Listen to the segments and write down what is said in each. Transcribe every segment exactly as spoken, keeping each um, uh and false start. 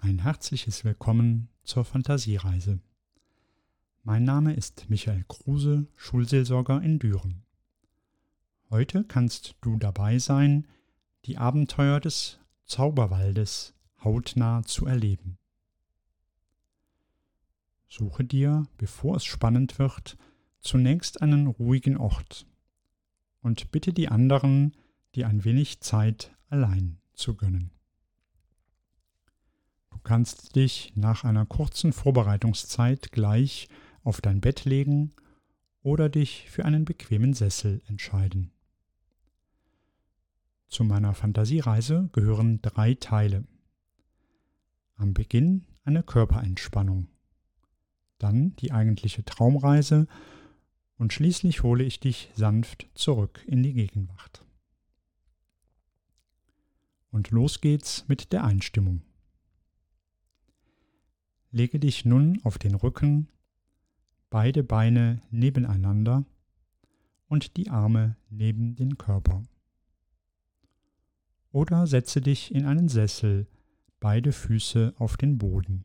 Ein herzliches Willkommen zur Fantasiereise. Mein Name ist Michael Kruse, Schulseelsorger in Düren. Heute kannst du dabei sein, die Abenteuer des Zauberwaldes hautnah zu erleben. Suche dir, bevor es spannend wird, zunächst einen ruhigen Ort und bitte die anderen, dir ein wenig Zeit allein zu gönnen. Du kannst dich nach einer kurzen Vorbereitungszeit gleich auf dein Bett legen oder dich für einen bequemen Sessel entscheiden. Zu meiner Fantasiereise gehören drei Teile. Am Beginn eine Körperentspannung, dann die eigentliche Traumreise und schließlich hole ich dich sanft zurück in die Gegenwart. Und los geht's mit der Einstimmung. Lege dich nun auf den Rücken, beide Beine nebeneinander und die Arme neben den Körper. Oder setze dich in einen Sessel, beide Füße auf den Boden.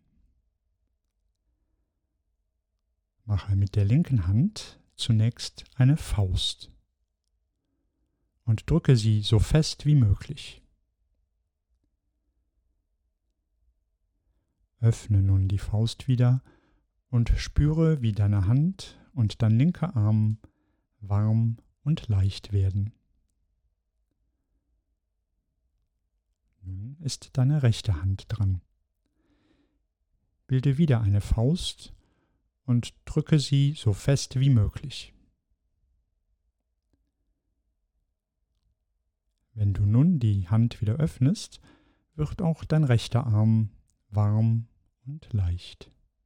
Mache mit der linken Hand zunächst eine Faust und drücke sie so fest wie möglich. Öffne nun die Faust wieder und spüre, wie deine Hand und dein linker Arm warm und leicht werden. Nun ist deine rechte Hand dran. Bilde wieder eine Faust und drücke sie so fest wie möglich. Wenn du nun die Hand wieder öffnest, wird auch dein rechter Arm warm und leicht.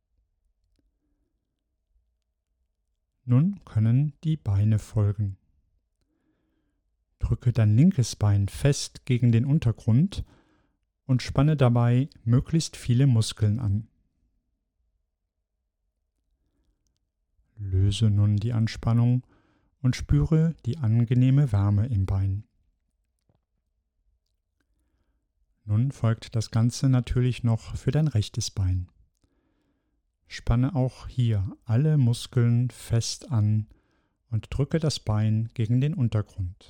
Nun können die Beine folgen. Drücke dein linkes Bein fest gegen den Untergrund und spanne dabei möglichst viele Muskeln an. Löse nun die Anspannung und spüre die angenehme Wärme im Bein. Nun folgt das Ganze natürlich noch für dein rechtes Bein. Spanne auch hier alle Muskeln fest an und drücke das Bein gegen den Untergrund.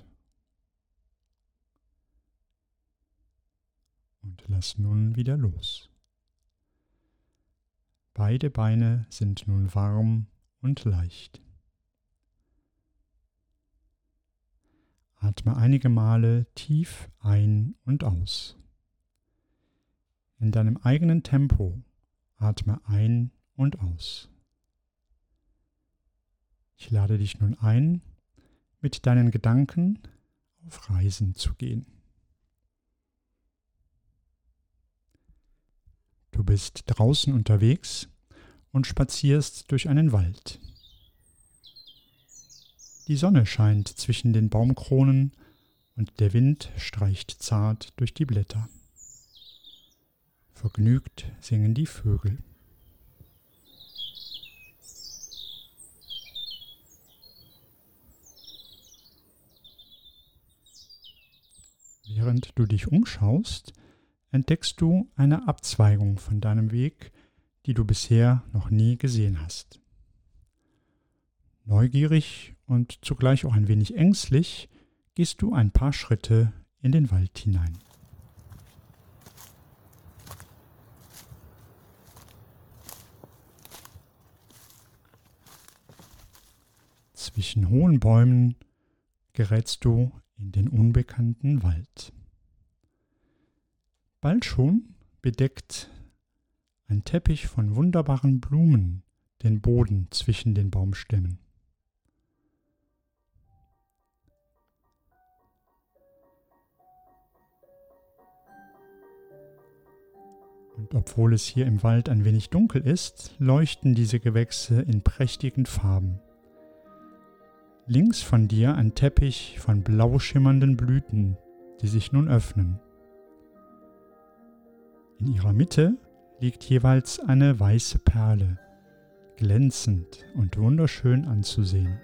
Und lass nun wieder los. Beide Beine sind nun warm und leicht. Atme einige Male tief ein und aus. In deinem eigenen Tempo atme ein und aus. Ich lade dich nun ein, mit deinen Gedanken auf Reisen zu gehen. Du bist draußen unterwegs und spazierst durch einen Wald. Die Sonne scheint zwischen den Baumkronen und der Wind streicht zart durch die Blätter. Vergnügt singen die Vögel. Während du dich umschaust, entdeckst du eine Abzweigung von deinem Weg, die du bisher noch nie gesehen hast. Neugierig und zugleich auch ein wenig ängstlich gehst du ein paar Schritte in den Wald hinein. Zwischen hohen Bäumen gerätst du in den unbekannten Wald. Bald schon bedeckt ein Teppich von wunderbaren Blumen den Boden zwischen den Baumstämmen. Und obwohl es hier im Wald ein wenig dunkel ist, leuchten diese Gewächse in prächtigen Farben. Links von dir ein Teppich von blau schimmernden Blüten, die sich nun öffnen. In ihrer Mitte liegt jeweils eine weiße Perle, glänzend und wunderschön anzusehen.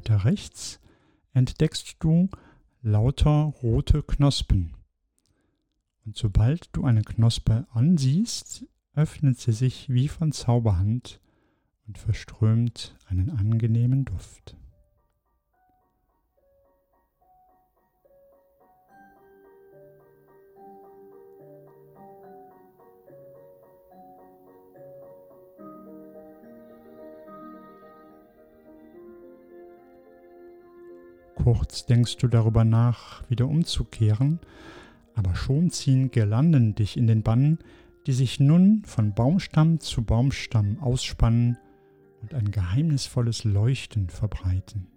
Weiter rechts entdeckst du lauter rote Knospen. Und sobald du eine Knospe ansiehst, öffnet sie sich wie von Zauberhand und verströmt einen angenehmen Duft. Kurz denkst du darüber nach, wieder umzukehren, aber schon ziehen Girlanden dich in den Bann, die sich nun von Baumstamm zu Baumstamm ausspannen und ein geheimnisvolles Leuchten verbreiten.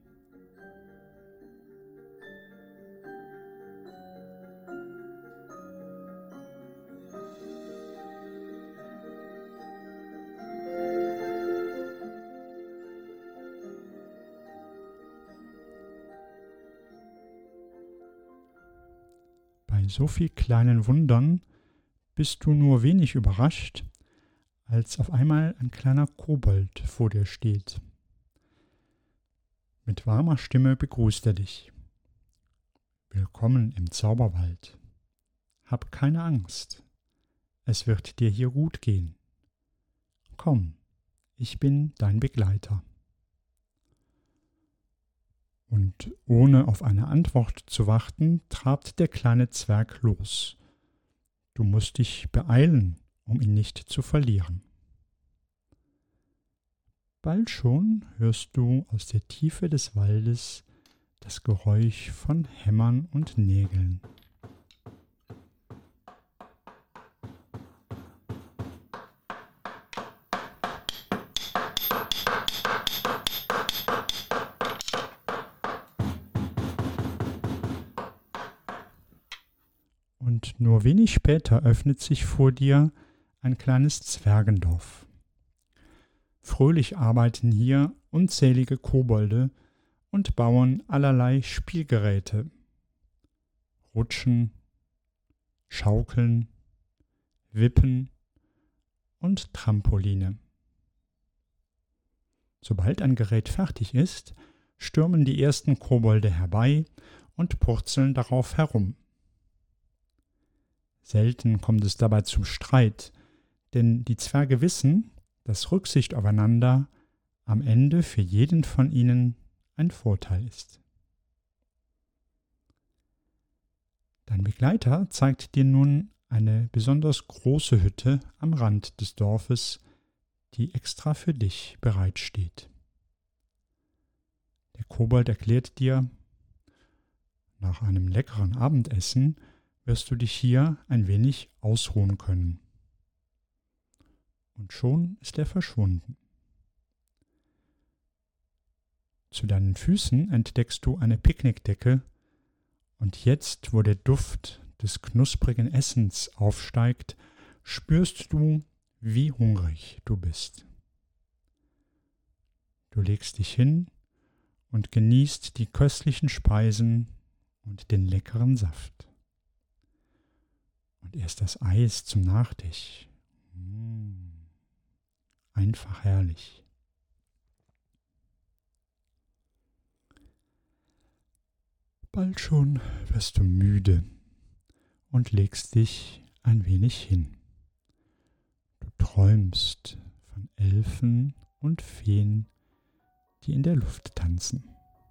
Bei so viel kleinen Wundern bist du nur wenig überrascht, als auf einmal ein kleiner Kobold vor dir steht. Mit warmer Stimme begrüßt er dich. Willkommen im Zauberwald. Hab keine Angst. Es wird dir hier gut gehen. Komm, ich bin dein Begleiter. Und ohne auf eine Antwort zu warten, trabt der kleine Zwerg los. Du musst dich beeilen, um ihn nicht zu verlieren. Bald schon hörst du aus der Tiefe des Waldes das Geräusch von Hämmern und Nägeln. Und nur wenig später öffnet sich vor dir ein kleines Zwergendorf. Fröhlich arbeiten hier unzählige Kobolde und bauen allerlei Spielgeräte. Rutschen, Schaukeln, Wippen und Trampoline. Sobald ein Gerät fertig ist, stürmen die ersten Kobolde herbei und purzeln darauf herum. Selten kommt es dabei zum Streit, denn die Zwerge wissen, dass Rücksicht aufeinander am Ende für jeden von ihnen ein Vorteil ist. Dein Begleiter zeigt dir nun eine besonders große Hütte am Rand des Dorfes, die extra für dich bereitsteht. Der Kobold erklärt dir, nach einem leckeren Abendessen wirst du dich hier ein wenig ausruhen können. Und schon ist er verschwunden. Zu deinen Füßen entdeckst du eine Picknickdecke und jetzt, wo der Duft des knusprigen Essens aufsteigt, spürst du, wie hungrig du bist. Du legst dich hin und genießt die köstlichen Speisen und den leckeren Saft. Und erst das Eis zum Nachtisch. Mmh. Einfach herrlich. Bald schon wirst du müde und legst dich ein wenig hin. Du träumst von Elfen und Feen, die in der Luft tanzen.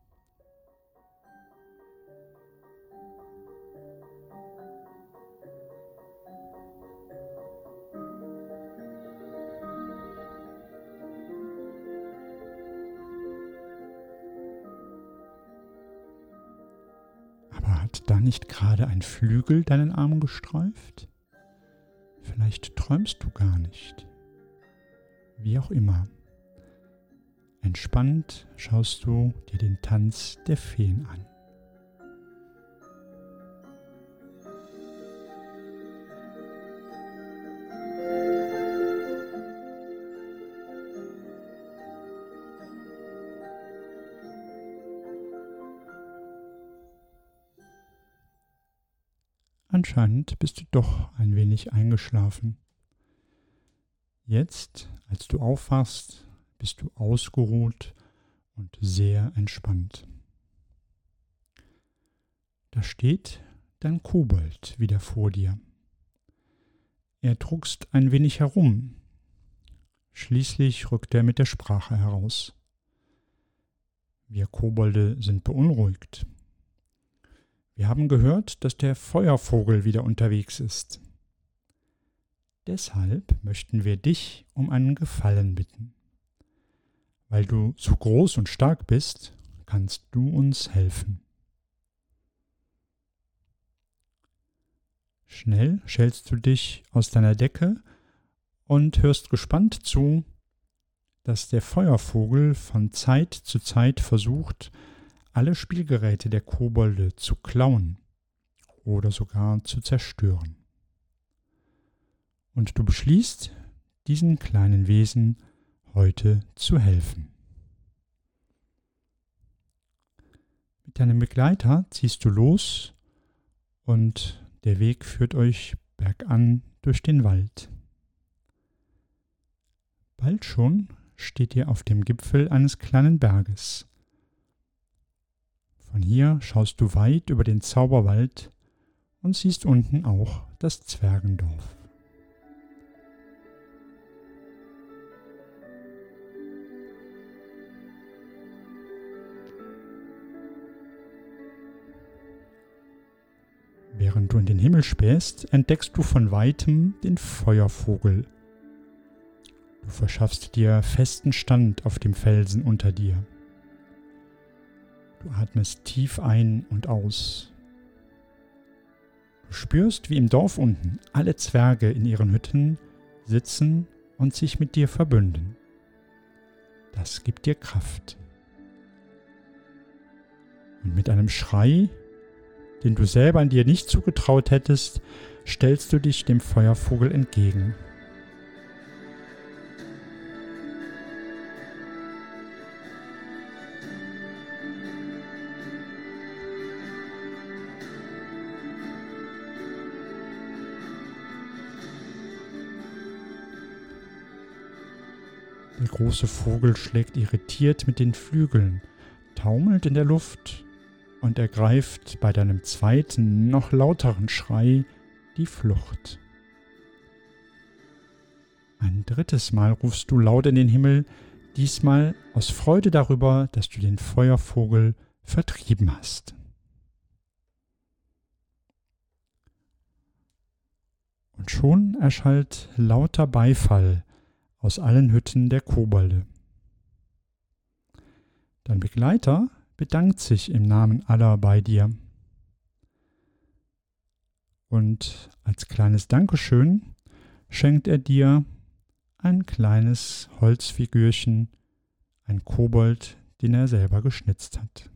Hat da nicht gerade ein Flügel deinen Arm gestreift? Vielleicht träumst du gar nicht. Wie auch immer. Entspannt schaust du dir den Tanz der Feen an. Anscheinend bist du doch ein wenig eingeschlafen. Jetzt, als du aufwachst, bist du ausgeruht und sehr entspannt. Da steht dein Kobold wieder vor dir. Er druckst ein wenig herum. Schließlich rückt er mit der Sprache heraus. Wir Kobolde sind beunruhigt. Wir haben gehört, dass der Feuervogel wieder unterwegs ist. Deshalb möchten wir dich um einen Gefallen bitten. Weil du so groß und stark bist, kannst du uns helfen. Schnell schälst du dich aus deiner Decke und hörst gespannt zu, dass der Feuervogel von Zeit zu Zeit versucht, alle Spielgeräte der Kobolde zu klauen oder sogar zu zerstören. Und du beschließt, diesen kleinen Wesen heute zu helfen. Mit deinem Begleiter ziehst du los und der Weg führt euch bergan durch den Wald. Bald schon steht ihr auf dem Gipfel eines kleinen Berges. Von hier schaust du weit über den Zauberwald und siehst unten auch das Zwergendorf. Während du in den Himmel spähst, entdeckst du von weitem den Feuervogel. Du verschaffst dir festen Stand auf dem Felsen unter dir. Du atmest tief ein und aus. Du spürst, wie im Dorf unten alle Zwerge in ihren Hütten sitzen und sich mit dir verbünden. Das gibt dir Kraft. Und mit einem Schrei, den du selber an dir nicht zugetraut hättest, stellst du dich dem Feuervogel entgegen. Der große Vogel schlägt irritiert mit den Flügeln, taumelt in der Luft und ergreift bei deinem zweiten, noch lauteren Schrei die Flucht. Ein drittes Mal rufst du laut in den Himmel, diesmal aus Freude darüber, dass du den Feuervogel vertrieben hast. Und schon erschallt lauter Beifall aus allen Hütten der Kobolde. Dein Begleiter bedankt sich im Namen aller bei dir. Und als kleines Dankeschön schenkt er dir ein kleines Holzfigürchen, ein Kobold, den er selber geschnitzt hat.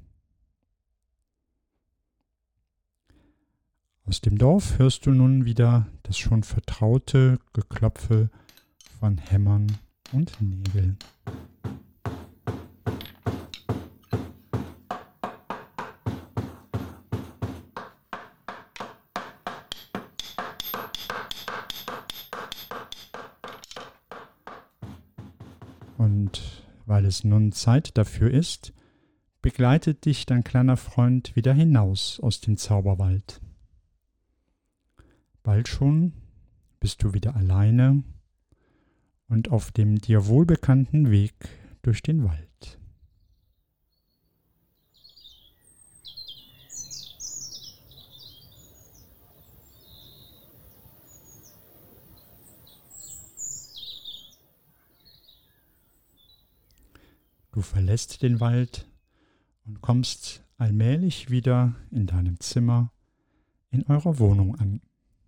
Aus dem Dorf hörst du nun wieder das schon vertraute Geklopfe von Hämmern und Nägeln. Und weil es nun Zeit dafür ist, begleitet dich dein kleiner Freund wieder hinaus aus dem Zauberwald. Bald schon bist du wieder alleine und auf dem dir wohlbekannten Weg durch den Wald. Du verlässt den Wald und kommst allmählich wieder in deinem Zimmer in eurer Wohnung an.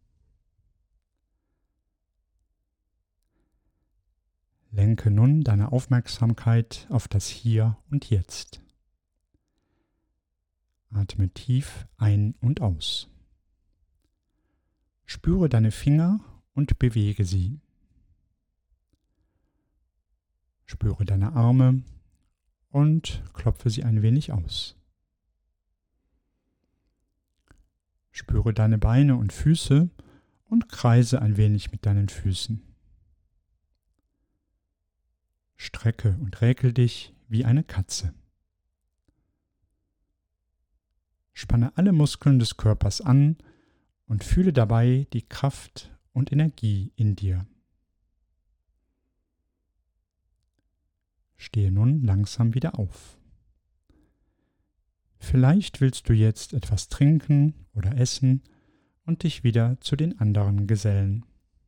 Lenke nun deine Aufmerksamkeit auf das Hier und Jetzt. Atme tief ein und aus. Spüre deine Finger und bewege sie. Spüre deine Arme und klopfe sie ein wenig aus. Spüre deine Beine und Füße und kreise ein wenig mit deinen Füßen. Strecke und räkel dich wie eine Katze. Spanne alle Muskeln des Körpers an und fühle dabei die Kraft und Energie in dir. Stehe nun langsam wieder auf. Vielleicht willst du jetzt etwas trinken oder essen und dich wieder zu den anderen gesellen.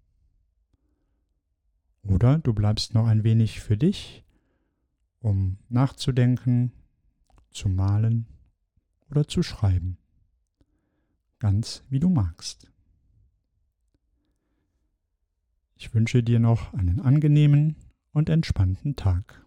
Oder du bleibst noch ein wenig für dich, um nachzudenken, zu malen oder zu schreiben. Ganz wie du magst. Ich wünsche dir noch einen angenehmen und entspannten Tag.